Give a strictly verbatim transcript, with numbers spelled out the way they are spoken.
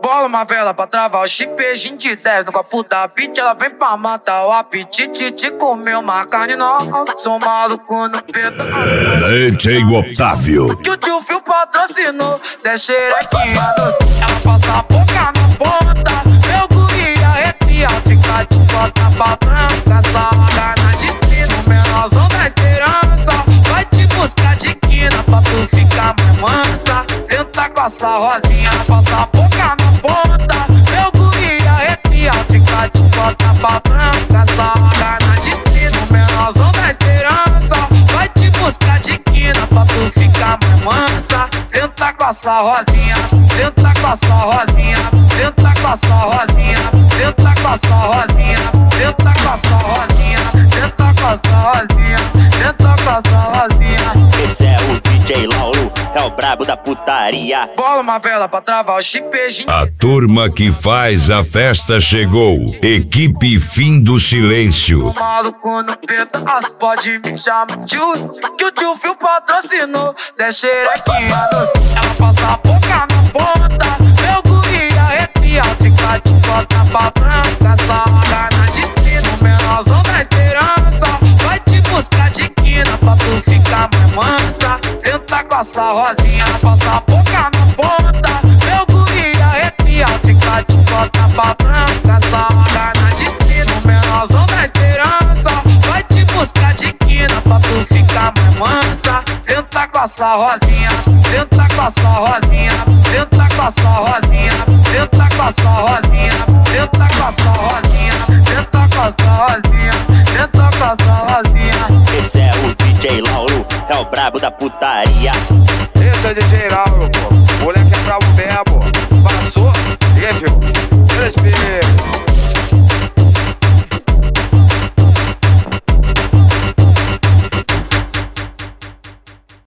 Bola uma vela pra travar o chip, beijinho de dez no copo da beat. Ela vem pra matar o apetite de comer uma carne nova. Sou maluco no pedaço. D J Otávio. Que o tio Fio patrocinou, deixa xerequinha doce. Ela passa a boca na ponta, meu guri arrepia. Fica de bota pra branca, sarrada de tino. Menorzão da esperança, vai te buscar de quina pra tu ficar mais mansa. Senta com a sua rosinha, passa a boca na ponta, meu guri arrepia. Fica de bota pra branca, sarrada de tino. Menorzão da esperança, vai te buscar de quina pra tu ficar mais mansa. Senta com a sua rosinha, senta com a sua rosinha, senta com a sua rosinha, senta com a sua rosinha, senta com a sua rosinha, senta com a sua rosinha, senta com a sua rosinha. Esse é o D J Lauro, é o brabo da putaria. Bola uma vela pra travar o chip, beijinho. A turma que faz a festa chegou. Equipe Fim do Silêncio. Maluco no pedaço, pode me chamar de tio, que o tio Fio patrocinou, deixa xerequinha doce. Ela passa a boca na ponta, meu guri arrepia. Fica de bota pra branca, sarrada de tino. Menorzão da esperança, vai te buscar de quina pra tu ficar mais mansa. Senta com a sua rosinha, passa a boca na ponta, meu guri arrepia. Fica de bota pra branca, sarrada de tino. Menorzão da esperança, vai te buscar de quina pra tu ficar mais mansa. Senta com a sua rosinha, senta com a sua rosinha, senta com a sua rosinha, senta com a sua rosinha, senta com a sua rosinha, senta com a sua rosinha, senta com a sua rosinha. Esse é o D J Lauro, é o brabo da putaria. Esse é o D J Lauro, pô. O moleque é brabo mesmo. Passou, e aí, filho? Respeita.